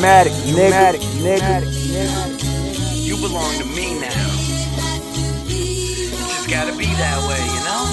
Matic, nigga. You belong to me now. It just gotta be that way, you know?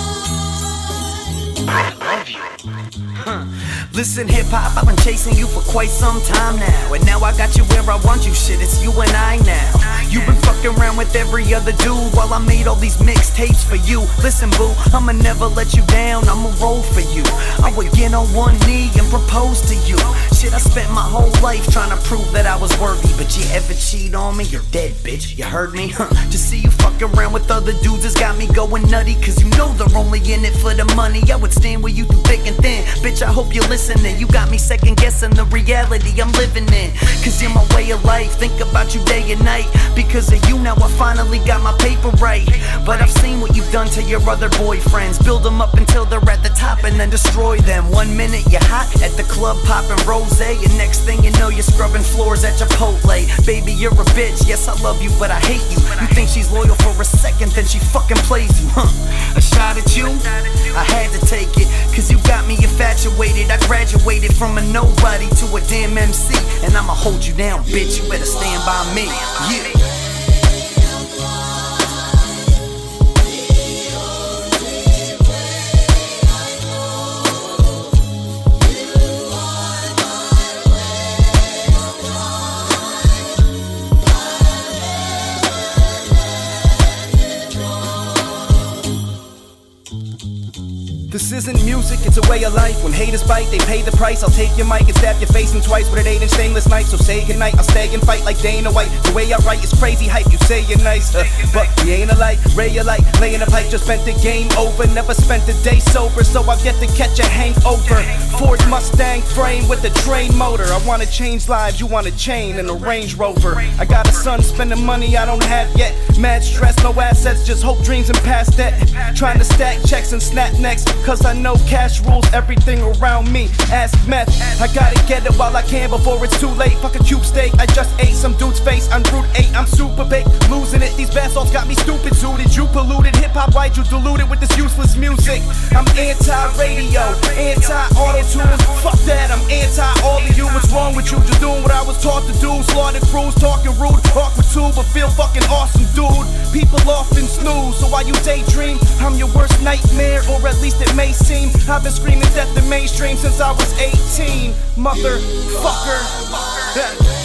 I love you. Listen, hip-hop, I've been chasing you for quite some time now, and now I got you where I want you, shit, it's you and I now. You've been fucking around with every other dude while I made all these mixtapes for you. Listen, boo, I'ma never let you down, I'ma roll for you. I would get on one knee and propose to you. Shit, I spent my whole life trying to prove that I was worthy, but you ever cheat on me, you're dead, bitch, you heard me? To see you fucking around with other dudes has got me going nutty, cause you know they're only in it for the money. I would stand with you through thick and thin, bitch, I hope you're listening. You got me second guessing the reality I'm living in, cause you're my way of life, think about you day and night. Because of you now I finally got my paper right. But I've seen what you've done to your other boyfriends. Build them up until they're at the top and then destroy them. 1 minute you're hot at the club popping rosé, and next thing you know you're scrubbing floors at Chipotle. Baby, you're a bitch, yes I love you but I hate you. You think she's loyal for a second, then she fucking plays you, A shot at you? I had to take it, cause you got me infatuated. I graduated from a nobody to a damn MC, and I'ma hold you down, bitch, you better stand by me. Yeah. This isn't music, it's a way of life. When haters bite, they pay the price. I'll take your mic and stab your face in twice with an 8-inch stainless knife. So say goodnight, I'll stay and fight like Dana White. The way I write is crazy hype, you say you're nice, but we ain't alike. Ray alike, laying a pipe, just spent the game over. Never spent a day sober, so I've yet to catch a hangover. Ford Mustang frame with a train motor. I wanna change lives, you want a chain and a Range Rover. I got a son spending money I don't have yet. Mad stress, no assets, just hope, dreams, and past that. Trying to stack checks and snap necks, cause I know cash rules everything around me. Ask meth, I gotta get it while I can before it's too late. Fuck a cube steak, I just ate some dude's face on Route 8. I'm super baked, losing it. These basalts got me stupid zooted. You polluted hip-hop, why'd you dilute it with this useless music? I'm anti-radio, anti-auto-tune. Fuck that, I'm anti-all of you. What's wrong with you? Just doing what I was taught to do. Slaughtered crews, talking rude, awkward too, but feel fucking awesome, dude. People often snooze, so while you daydream, I'm your worst nightmare, or at least it may seem. I've been screaming death in mainstream since I was 18, motherfucker.